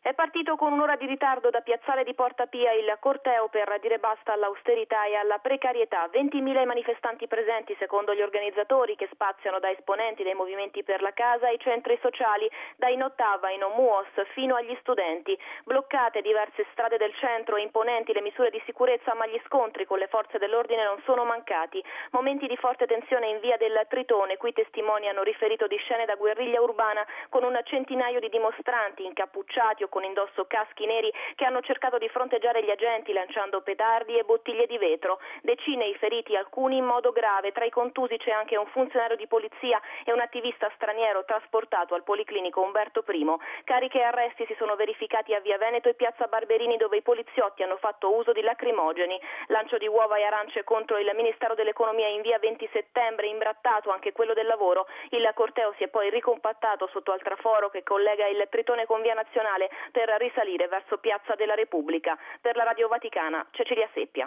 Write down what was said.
È partito con un'ora di ritardo da Piazzale di Porta Pia il corteo per dire basta all'austerità e alla precarietà. 20.000 i manifestanti presenti secondo gli organizzatori, che spaziano da esponenti dei movimenti per la casa ai centri sociali, da Inottava, Inomuos fino agli studenti. Bloccate diverse strade del centro e imponenti le misure di sicurezza, ma gli scontri con le forze dell'ordine non sono mancati. Momenti di forte tensione in via del Tritone, qui testimoni hanno riferito di scene da guerriglia urbana con un centinaio di dimostranti incappucciati o con indosso caschi neri che hanno cercato di fronteggiare gli agenti lanciando petardi e bottiglie di vetro. Decine i feriti, alcuni in modo grave. Tra i contusi c'è anche un funzionario di polizia e un attivista straniero trasportato al Policlinico Umberto I. Cariche e arresti si sono verificati a Via Veneto e Piazza Barberini, dove i poliziotti hanno fatto uso di lacrimogeni. Lancio di uova e arance contro il Ministero dell'Economia in via 20 settembre, imbrattato anche quello del lavoro. Il corteo si è poi ricompattato sotto al traforo che collega il Tritone con via Nazionale per risalire verso Piazza della Repubblica. Per la Radio Vaticana, Cecilia Seppia.